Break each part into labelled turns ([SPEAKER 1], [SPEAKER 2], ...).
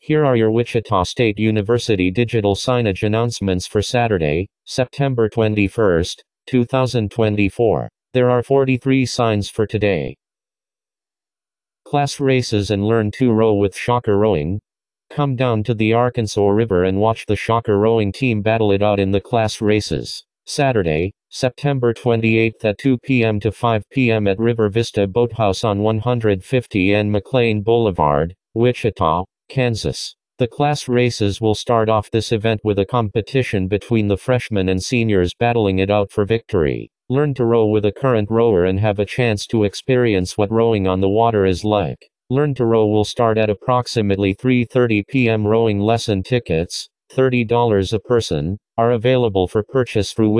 [SPEAKER 1] Here are your Wichita State University digital signage announcements for Saturday, September 21, 2024. There are 43 signs for today. Class races and learn to row with Shocker Rowing. Come down to the Arkansas River and watch the Shocker Rowing team battle it out in the class races. Saturday, September 28 at 2 p.m. to 5 p.m. at River Vista Boathouse on 150 and McLean Boulevard, Wichita, Kansas. The class races will start off this event with a competition between the freshmen and seniors battling it out for victory. Learn to row with a current rower and have a chance to experience what rowing on the water is like. Learn to Row will start at approximately 3:30 p.m. Rowing lesson tickets, $30 a person, are available for purchase through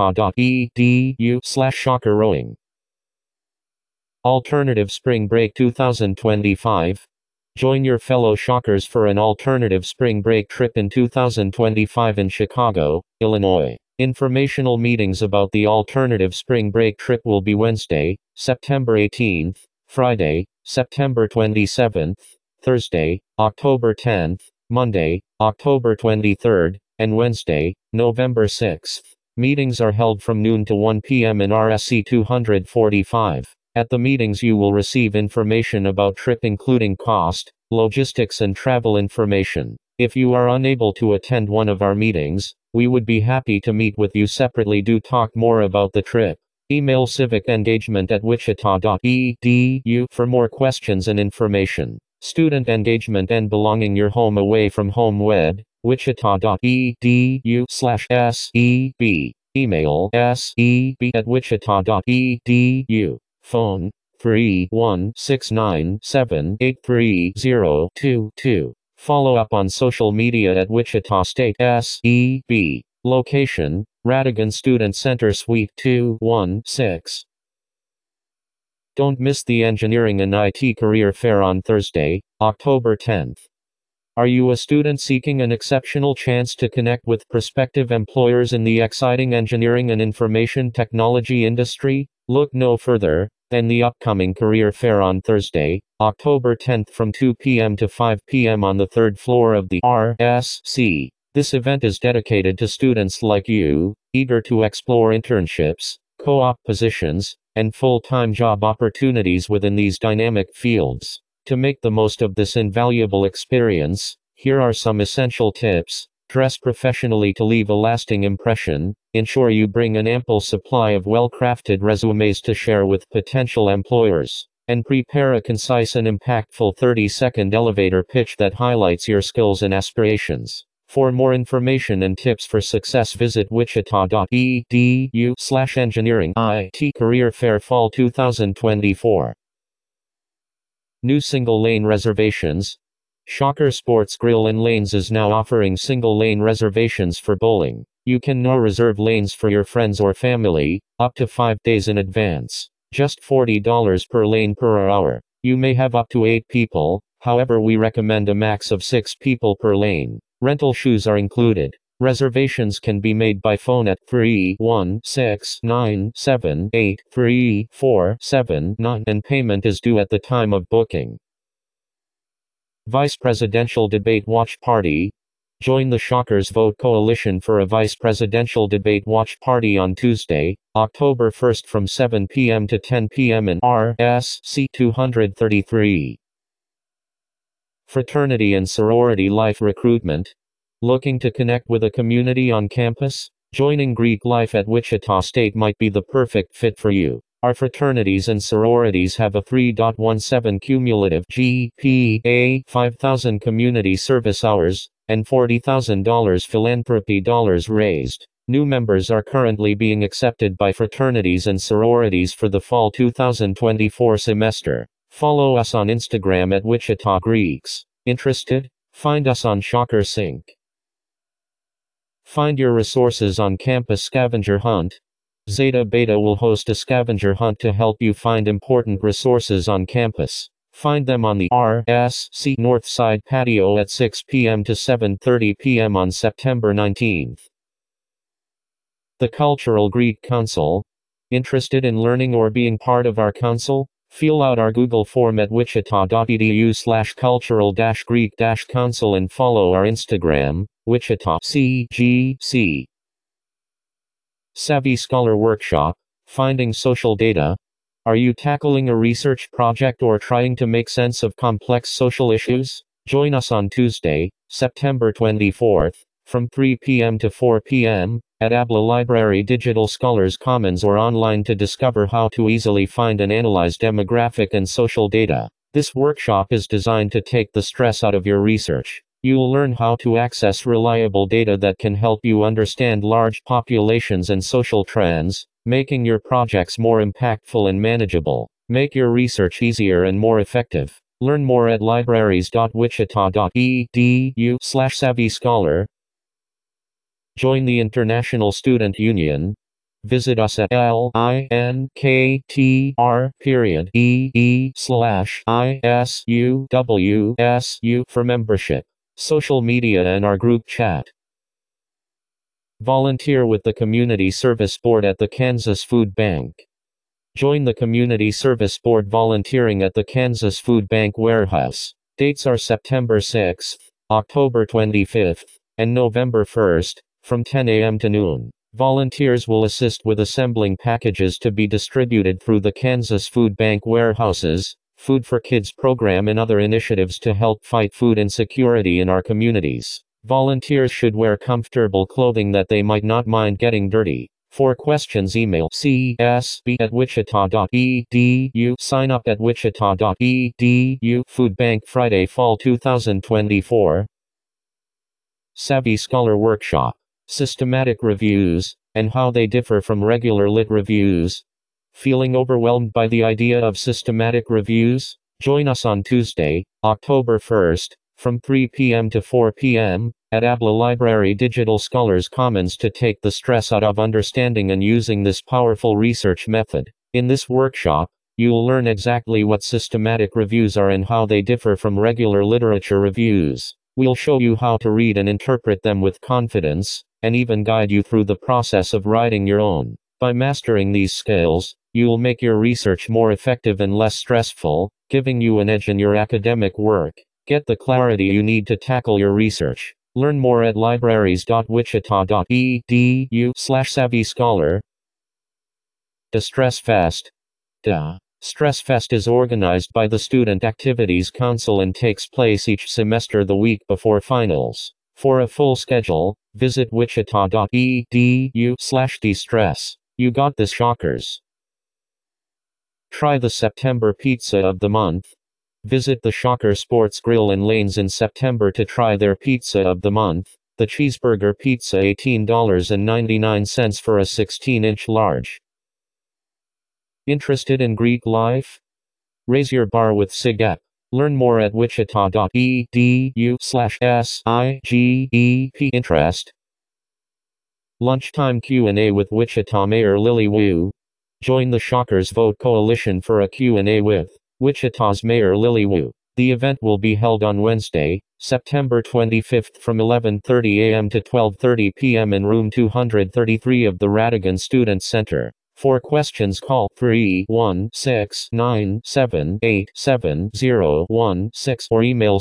[SPEAKER 1] wichita.edu/shockerrowing. Alternative Spring Break 2025. Join your fellow Shockers for an alternative spring break trip in 2025 in Chicago, Illinois. Informational meetings about the alternative spring break trip will be Wednesday, September 18th, Friday, September 27th, Thursday, October 10th, Monday, October 23rd, and Wednesday, November 6th. Meetings are held from noon to 1 p.m. in RSC 245. At the meetings you will receive information about trip including cost, logistics and travel information. If you are unable to attend one of our meetings, we would be happy to meet with you separately to talk more about the trip. Email civicengagement@wichita.edu for more questions and information. Student engagement and belonging your home away from home wed, wichita.edu/SEB. Email seb@wichita.edu. Phone 31697830022. Follow up on social media at Wichita State SEB. Location, Radigan Student Center Suite 216. Don't miss the Engineering and IT Career Fair on Thursday, October 10th. Are you a student seeking an exceptional chance to connect with prospective employers in the exciting engineering and information technology industry? Look no further than the upcoming Career Fair on Thursday, October 10th from 2 p.m. to 5 p.m. on the third floor of the RSC. This event is dedicated to students like you, eager to explore internships, co-op positions, and full-time job opportunities within these dynamic fields. To make the most of this invaluable experience, here are some essential tips. Dress professionally to leave a lasting impression. Ensure you bring an ample supply of well-crafted resumes to share with potential employers. And prepare a concise and impactful 30-second elevator pitch that highlights your skills and aspirations. For more information and tips for success, visit wichita.edu/engineering IT Career Fair Fall 2024. New single-lane reservations. Shocker Sports Grill and Lanes is now offering single-lane reservations for bowling. You can now reserve lanes for your friends or family, up to 5 days in advance. Just $40 per lane per hour. You may have up to 8 people, however we recommend a max of 6 people per lane. Rental shoes are included. Reservations can be made by phone at 31697833479 and payment is due at the time of booking. Vice Presidential Debate Watch Party. Join the Shockers Vote Coalition for a Vice Presidential Debate Watch Party on Tuesday, October 1st from 7 p.m. to 10 p.m. in RSC 233. Fraternity and sorority life recruitment. Looking to connect with a community on campus? Joining Greek life at Wichita State might be the perfect fit for you. Our fraternities and sororities have a 3.17 cumulative GPA, 5,000 community service hours, and $40,000 philanthropy dollars raised. New members are currently being accepted by fraternities and sororities for the fall 2024 semester. Follow us on Instagram at Wichita Greeks. Interested? Find us on Shocker Sync. Find your resources on campus scavenger hunt. Zeta Beta will host a scavenger hunt to help you find important resources on campus. Find them on the RSC North Side patio at 6 p.m. to 7:30 p.m. on September 19th. The Cultural Greek Council. Interested in learning or being part of our council? Fill out our Google form at wichita.edu/cultural-greek-council and follow our Instagram, Wichita CGC. Savvy Scholar Workshop, Finding Social Data. Are you tackling a research project or trying to make sense of complex social issues? Join us on Tuesday, September 24th, from 3 p.m. to 4 p.m., at ABLA Library Digital Scholars Commons or online to discover how to easily find and analyze demographic and social data. This workshop is designed to take the stress out of your research. You'll learn how to access reliable data that can help you understand large populations and social trends, making your projects more impactful and manageable. Make your research easier and more effective. Learn more at libraries.wichita.edu/savvyscholar. Join the International Student Union. Visit us at linktr.ee/ISUWSU for membership, social media and our group chat. Volunteer with the Community Service Board at the Kansas Food Bank. Join the Community Service Board volunteering at the Kansas Food Bank warehouse. Dates are September 6th, October 25th, and November 1st, from 10 a.m. to noon. Volunteers will assist with assembling packages to be distributed through the Kansas Food Bank warehouses, Food for Kids program and other initiatives to help fight food insecurity in our communities. Volunteers should wear comfortable clothing that they might not mind getting dirty. For questions, email csb@wichita.edu. Sign up at wichita.edu. Food Bank Friday Fall 2024. Savvy Scholar Workshop. Systematic reviews, and how they differ from regular lit reviews. Feeling overwhelmed by the idea of systematic reviews? Join us on Tuesday, October 1st, from 3 p.m. to 4 p.m., at ABLA Library Digital Scholars Commons to take the stress out of understanding and using this powerful research method. In this workshop, you'll learn exactly what systematic reviews are and how they differ from regular literature reviews. We'll show you how to read and interpret them with confidence, and even guide you through the process of writing your own. By mastering these skills, you'll make your research more effective and less stressful, giving you an edge in your academic work. Get the clarity you need to tackle your research. Learn more at libraries.wichita.edu/savvyscholar. Stress Fest. Stress Fest is organized by the Student Activities Council and takes place each semester the week before finals. For a full schedule, visit wichita.edu/destress. You got this, shockers. Try the September Pizza of the Month. Visit the Shocker Sports Grill and Lanes in September to try their Pizza of the Month, the Cheeseburger Pizza, $18.99 for a 16-inch large. Interested in Greek life? Raise your bar with SIGEP. Learn more at wichita.edu/SIGEP interest. Lunchtime Q&A with Wichita Mayor Lily Wu. Join the Shockers Vote Coalition for a Q&A with Wichita's Mayor Lily Wu. The event will be held on Wednesday, September 25th from 11:30 a.m. to 12:30 p.m. in room 233 of the Radigan Student Center. For questions, call 316-978-7016 or email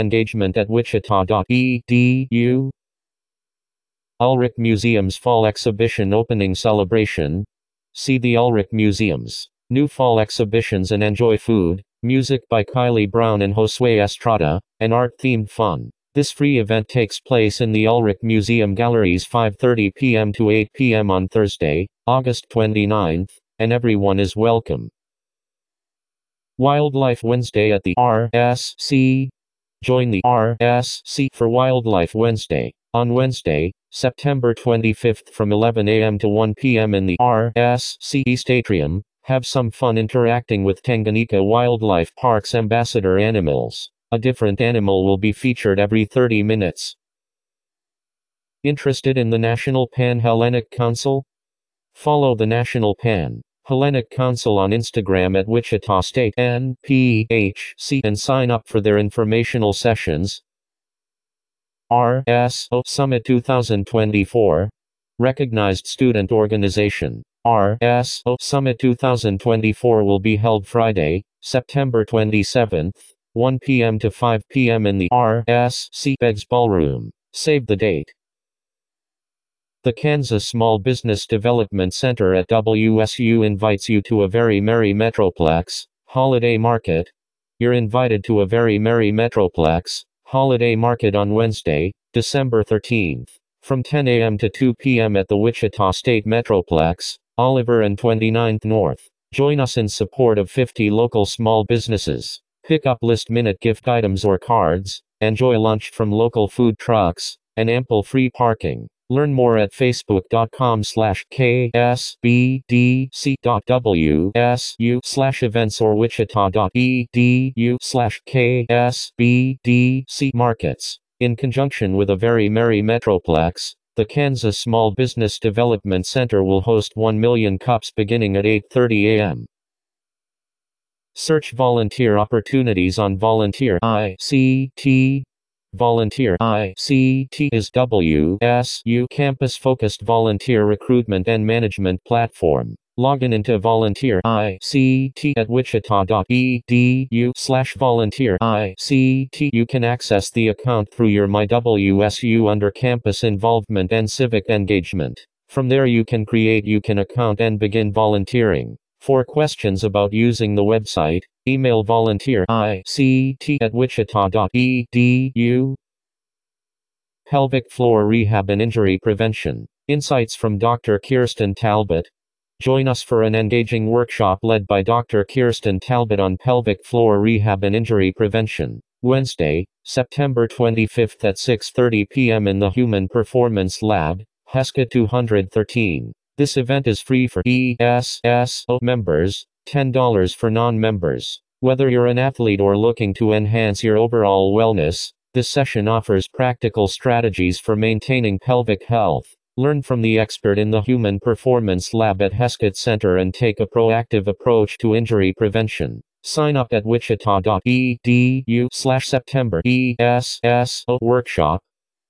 [SPEAKER 1] civicengagement@wichita.edu. Ulrich Museum's Fall Exhibition Opening Celebration. See the Ulrich Museum's new fall exhibitions and enjoy food, music by Kylie Brown and Josue Estrada, and art-themed fun. This free event takes place in the Ulrich Museum Galleries 5:30 p.m. to 8 p.m. on Thursday, August 29th, and everyone is welcome. Wildlife Wednesday at the RSC. Join the RSC for Wildlife Wednesday. On Wednesday, September 25th from 11 a.m. to 1 p.m. in the RSC East Atrium, have some fun interacting with Tanganyika Wildlife Park's ambassador animals. A different animal will be featured every 30 minutes. Interested in the National Pan-Hellenic Council? Follow the National Pan-Hellenic Council on Instagram at Wichita State NPHC and sign up for their informational sessions. RSO Summit 2024. Recognized student organization. RSO Summit 2024 will be held Friday, September 27th, 1 p.m. to 5 p.m. in the RSC Beggs Ballroom. Save the date. The Kansas Small Business Development Center at WSU invites you to a very merry Metroplex holiday market. You're invited to a very merry Metroplex holiday market on Wednesday, December 13th, from 10 a.m. to 2 p.m. at the Wichita State Metroplex, Oliver and 29th North. Join us in support of 50 local small businesses. Pick up last-minute gift items or cards, enjoy lunch from local food trucks, and ample free parking. Learn more at facebook.com/ksbdc.wsu/events or wichita.edu/ksbdc markets. In conjunction with a very merry Metroplex, the Kansas Small Business Development Center will host 1 million cups beginning at 8:30 a.m. Search volunteer opportunities on Volunteer ICT. Volunteer ICT is WSU campus-focused volunteer recruitment and management platform. Log in into Volunteer ICT at wichita.edu/volunteer ICT. You can access the account through your MyWSU under Campus Involvement and Civic Engagement. From there you can create an account and begin volunteering. For questions about using the website, email volunteerict@wichita.edu. Pelvic floor rehab and injury prevention. Insights from Dr. Kirsten Talbot. Join us for an engaging workshop led by Dr. Kirsten Talbot on pelvic floor rehab and injury prevention. Wednesday, September 25th at 6:30 p.m. in the Human Performance Lab, Heskett 213. This event is free for ESSO members, $10 for non-members. Whether you're an athlete or looking to enhance your overall wellness, this session offers practical strategies for maintaining pelvic health. Learn from the expert in the Human Performance Lab at Heskett Center and take a proactive approach to injury prevention. Sign up at wichita.edu/September ESSO workshop.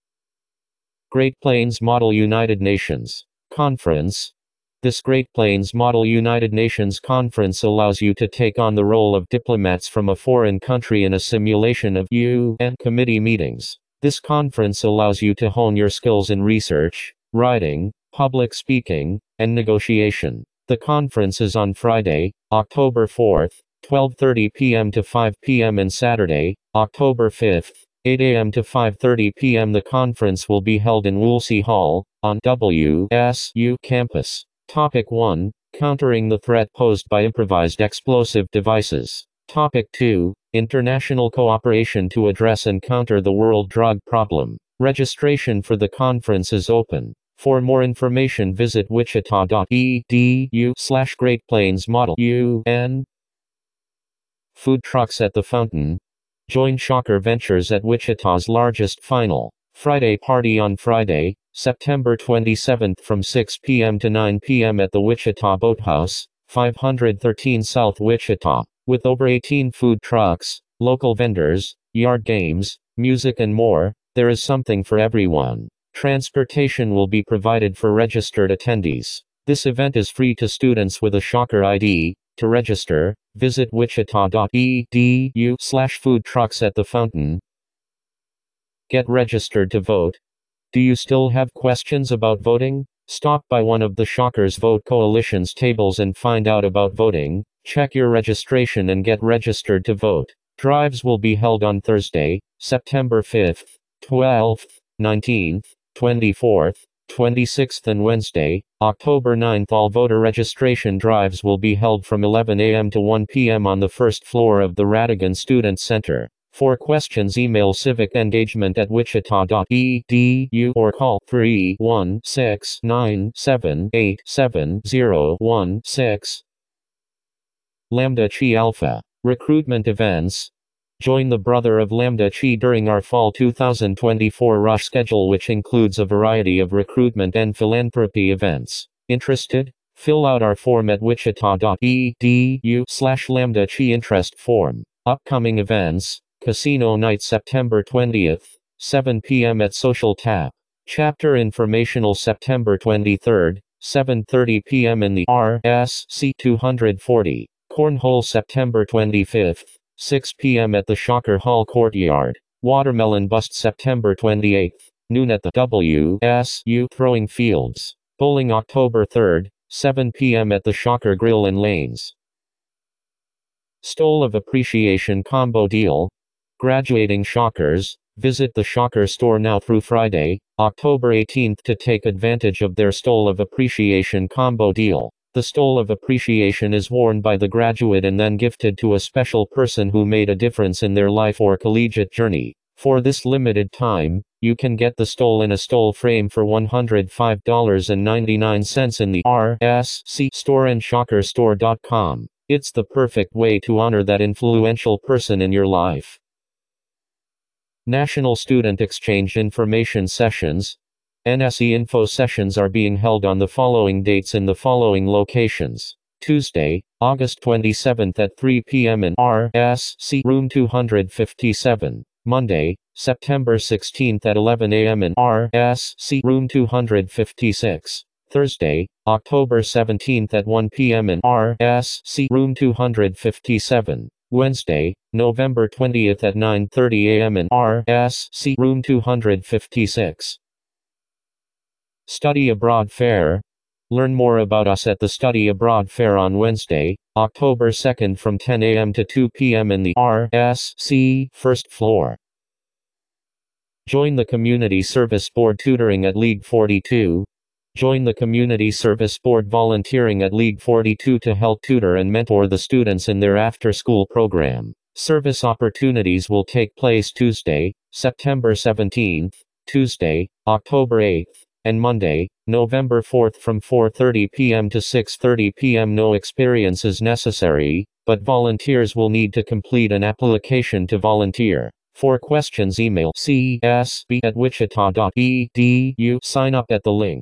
[SPEAKER 1] Great Plains Model United Nations Conference. This Great Plains Model United Nations Conference allows you to take on the role of diplomats from a foreign country in a simulation of UN committee meetings. This conference allows you to hone your skills in research, writing, public speaking, and negotiation. The conference is on Friday, October 4th, 12:30 p.m. to 5 p.m. and Saturday, October 5th, 8 a.m. to 5:30 p.m. The conference will be held in Woolsey Hall, on WSU campus. Topic 1. Countering the threat posed by improvised explosive devices. Topic 2. International cooperation to address and counter the world drug problem. Registration for the conference is open. For more information visit wichita.edu/Great Plains Model UN. Food trucks at the fountain. Join Shocker Ventures at Wichita's largest final Friday party on Friday, September 27th from 6 p.m. to 9 p.m. at the Wichita Boathouse, 513 South Wichita. With over 18 food trucks, local vendors, yard games, music and more, there is something for everyone. Transportation will be provided for registered attendees. This event is free to students with a Shocker ID. To register, visit wichita.edu/food trucks at the fountain. Get registered to vote. Do you still have questions about voting? Stop by one of the Shockers Vote Coalition's tables and find out about voting. Check your registration and get registered to vote. Drives will be held on Thursday, September 5th, 12th, 19th, 24th, 26th and Wednesday, October 9th. All voter registration drives will be held from 11 a.m. to 1 p.m. on the first floor of the Radigan Student Center. For questions email civicengagement@wichita.edu or call 316-978-7016. Lambda Chi Alpha Recruitment Events. Join the Brother of Lambda Chi during our Fall 2024 Rush schedule, which includes a variety of recruitment and philanthropy events. Interested? Fill out our form at wichita.edu/Lambda Chi interest form. Upcoming events. Casino Night September 20th, 7 p.m. at Social Tap. Chapter Informational September 23rd, 7:30 p.m. in the RSC 240. Cornhole September 25th, 6 p.m. at the Shocker Hall Courtyard. Watermelon Bust September 28th, noon at the WSU Throwing Fields. Bowling October 3rd, 7 p.m. at the Shocker Grill in Lanes. Stole of Appreciation Combo Deal. Graduating Shockers, visit the Shocker store now through Friday, October 18th to take advantage of their Stole of Appreciation Combo Deal. The Stole of Appreciation is worn by the graduate and then gifted to a special person who made a difference in their life or collegiate journey. For this limited time, you can get the Stole in a Stole frame for $105.99 in the RSC store and shockerstore.com. It's the perfect way to honor that influential person in your life. National Student Exchange Information Sessions. NSE Info Sessions are being held on the following dates in the following locations. Tuesday, August 27th at 3 p.m. in RSC Room 257. Monday, September 16th at 11 a.m. in RSC Room 256. Thursday, October 17th at 1 p.m. in RSC Room 257. Wednesday, November 20th at 9:30 a.m. in RSC Room 256. Study Abroad Fair. Learn more about us at the Study Abroad Fair on Wednesday, October 2nd from 10 a.m. to 2 p.m. in the RSC first floor. Join the Community Service Board tutoring at League 42. Join the Community Service Board volunteering at League 42 to help tutor and mentor the students in their after-school program. Service opportunities will take place Tuesday, September 17th, Tuesday, October 8th, and Monday, November 4th from 4:30 p.m. to 6:30 p.m. No experience is necessary, but volunteers will need to complete an application to volunteer. For questions email csb@wichita.edu. Sign up at the link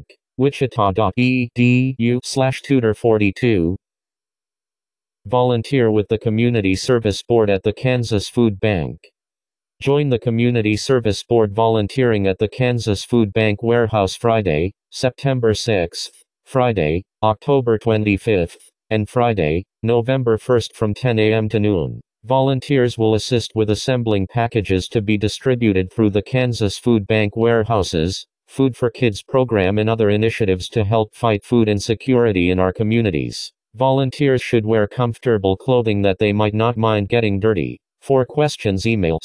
[SPEAKER 1] wichita.edu/tutor42. Volunteer with the Community Service Board at the Kansas Food Bank. Join the Community Service Board volunteering at the Kansas Food Bank Warehouse Friday, September 6th, Friday, October 25th, and Friday, November 1st from 10 a.m. to noon. Volunteers will assist with assembling packages to be distributed through the Kansas Food Bank warehouses, Food for Kids program and other initiatives to help fight food insecurity in our communities. Volunteers should wear comfortable clothing that they might not mind getting dirty. For questions email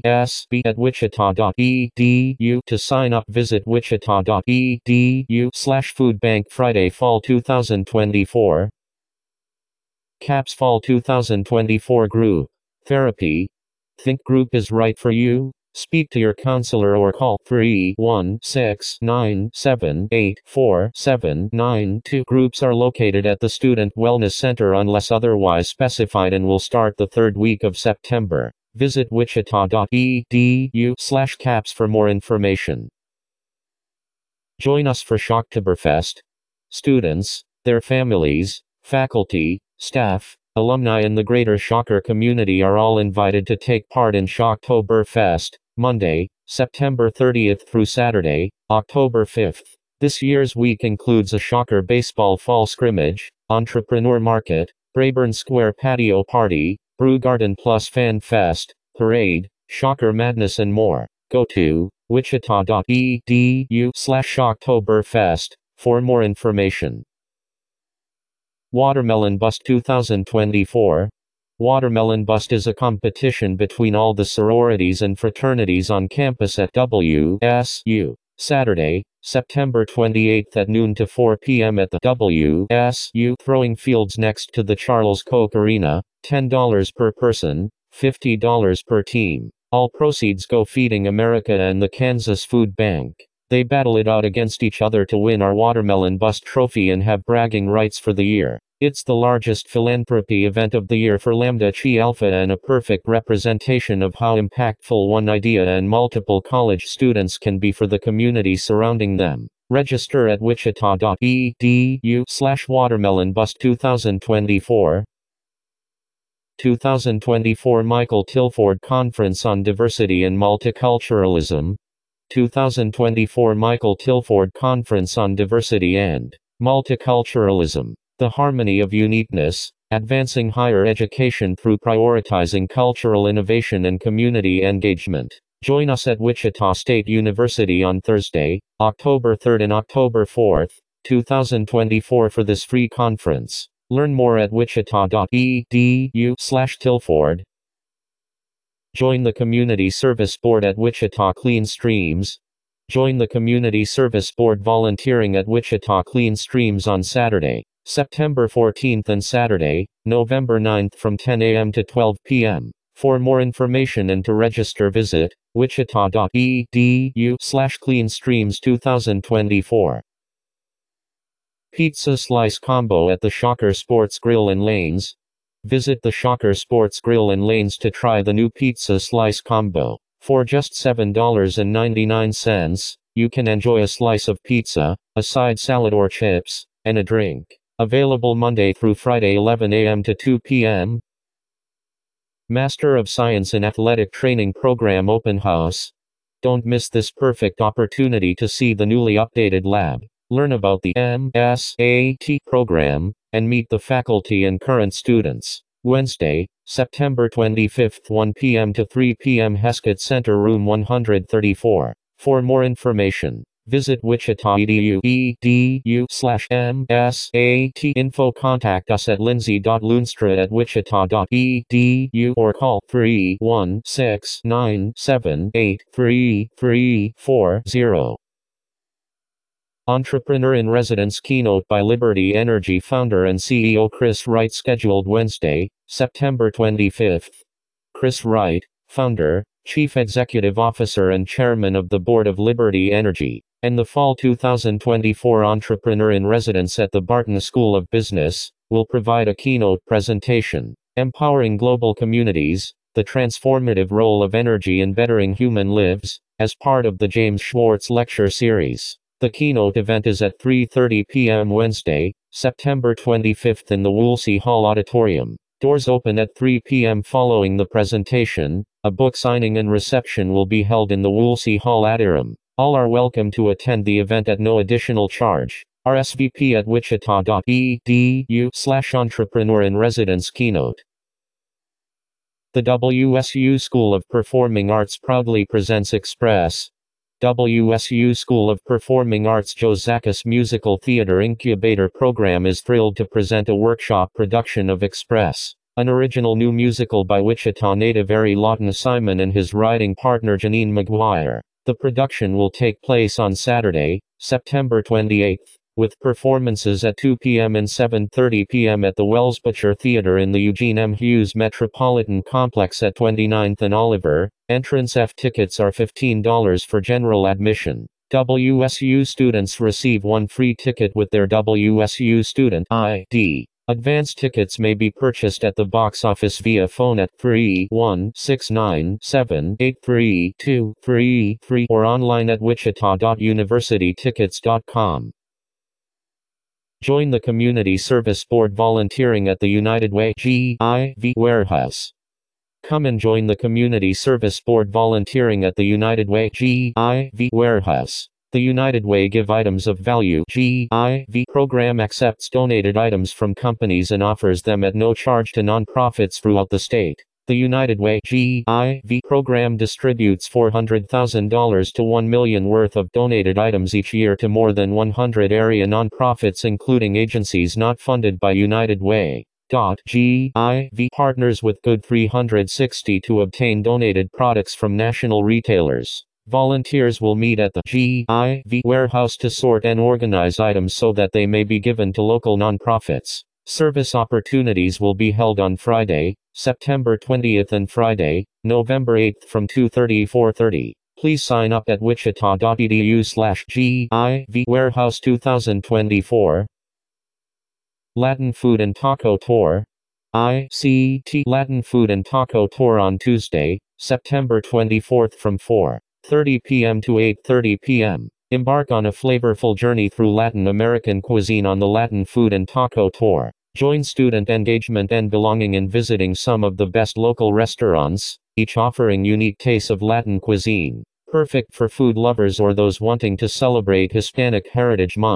[SPEAKER 1] csb@wichita.edu. To sign up visit wichita.edu/foodbank Friday Fall 2024. CAPS Fall 2024 Group Therapy. Think group is right for you? Speak to your counselor or call 316-978-4792. Groups are located at the Student Wellness Center unless otherwise specified and will start the third week of September. Visit wichita.edu/caps for more information. Join us for Shocktoberfest. Students, their families, faculty, staff, alumni and the greater Shocker community are all invited to take part in Shocktoberfest, Monday, September 30th through Saturday, October 5th. This year's week includes a Shocker baseball fall scrimmage, entrepreneur market, Brayburn Square patio party, Brew Garden Plus Fan Fest, parade, Shocker Madness and more. Go to wichita.edu/Shocktoberfest for more information. Watermelon Bust 2024. Watermelon Bust is a competition between all the sororities and fraternities on campus at WSU. Saturday, September 28th at noon to 4 p.m. at the WSU Throwing Fields next to the Charles Koch Arena, $10 per person, $50 per team. All proceeds go feeding America and the Kansas Food Bank. They battle it out against each other to win our Watermelon Bust trophy and have bragging rights for the year. It's the largest philanthropy event of the year for Lambda Chi Alpha and a perfect representation of how impactful one idea and multiple college students can be for the community surrounding them. Register at wichita.edu/watermelonbust 2024. 2024 Michael Tilford Conference on Diversity and Multiculturalism. 2024 Michael Tilford Conference on Diversity and Multiculturalism. The harmony of uniqueness, advancing higher education through prioritizing cultural innovation and community engagement. Join us at Wichita State University on Thursday, October 3rd and October 4th, 2024 for this free conference. Learn more at wichita.edu/Tilford. Join the Community Service Board at Wichita Clean Streams. Join the Community Service Board volunteering at Wichita Clean Streams on Saturday, September 14th and Saturday, November 9th from 10 a.m. to 12 p.m. For more information and to register visit wichita.edu/cleanstreams 2024. Pizza Slice Combo at the Shocker Sports Grill in Lanes. Visit the Shocker Sports Grill in Lanes to try the new Pizza Slice Combo. For just $7.99, you can enjoy a slice of pizza, a side salad or chips, and a drink. Available Monday through Friday 11 a.m. to 2 p.m. Master of Science in Athletic Training Program Open House. Don't miss this perfect opportunity to see the newly updated lab, learn about the MSAT program, and meet the faculty and current students. Wednesday, September 25th 1 p.m. to 3 p.m. Heskett Center Room 134. For more information, visit wichita.edu/MSAT info. Contact us at lindsay.loonstra@wichita.edu or call 316-978-3340. Entrepreneur in Residence Keynote by Liberty Energy founder and CEO Chris Wright scheduled Wednesday, September 25th. Chris Wright, founder, Chief Executive Officer and Chairman of the Board of Liberty Energy, and the Fall 2024 Entrepreneur in Residence at the Barton School of Business, will provide a keynote presentation, Empowering Global Communities, the Transformative Role of Energy in Bettering Human Lives, as part of the James Schwartz Lecture Series. The keynote event is at 3:30 p.m. Wednesday, September 25th in the Woolsey Hall Auditorium. Doors open at 3 p.m. Following the presentation. A book signing and reception will be held in the Woolsey Hall Atrium. All are welcome to attend the event at no additional charge. RSVP at wichita.edu/entrepreneur in residence keynote. The WSU School of Performing Arts proudly presents Express. WSU School of Performing Arts Joe Zakis Musical Theater Incubator Program is thrilled to present a workshop production of Express, an original new musical by Wichita native Ari Lawton Simon and his writing partner Janine McGuire. The production will take place on Saturday, September 28th, with performances at 2 p.m. and 7:30 p.m. at the Welsbutcher Theater in the Eugene M. Hughes Metropolitan Complex at 29th and Oliver. Entrance F tickets are $15 for general admission. WSU students receive one free ticket with their WSU student ID. Advance tickets may be purchased at the box office via phone at 31697832233 or online at wichita.universitytickets.com. Join the Community Service Board volunteering at the United Way GIV warehouse. Come and join the Community Service Board volunteering at the United Way GIV warehouse. The United Way Give Items of Value GIV program accepts donated items from companies and offers them at no charge to nonprofits throughout the state. The United Way GIV program distributes $400,000 to $1 million worth of donated items each year to more than 100 area nonprofits including agencies not funded by United Way. GIV partners with Good 360 to obtain donated products from national retailers. Volunteers will meet at the GIV warehouse to sort and organize items so that they may be given to local nonprofits. Service opportunities will be held on Friday, September 20th and Friday, November 8th from 2:30 to 4:30. Please sign up at wichita.edu/GIV warehouse 2024. Latin Food and Taco Tour. ICT Latin Food and Taco Tour on Tuesday, September 24th from 4:30 p.m. to 8:30 p.m. Embark on a flavorful journey through Latin American cuisine on the Latin Food and Taco Tour. Join student engagement and belonging in visiting some of the best local restaurants, each offering unique tastes of Latin cuisine. Perfect for food lovers or those wanting to celebrate Hispanic Heritage Month.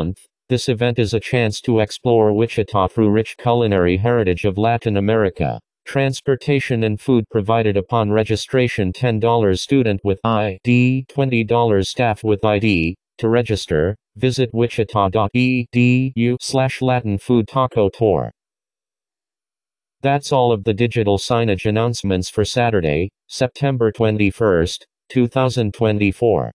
[SPEAKER 1] This event is a chance to explore Wichita through rich culinary heritage of Latin America. Transportation and food provided upon registration. $10 student with ID, $20 staff with ID. To register, visit wichita.edu/Latin Food Taco Tour. That's all of the digital signage announcements for Saturday, September 21, 2024.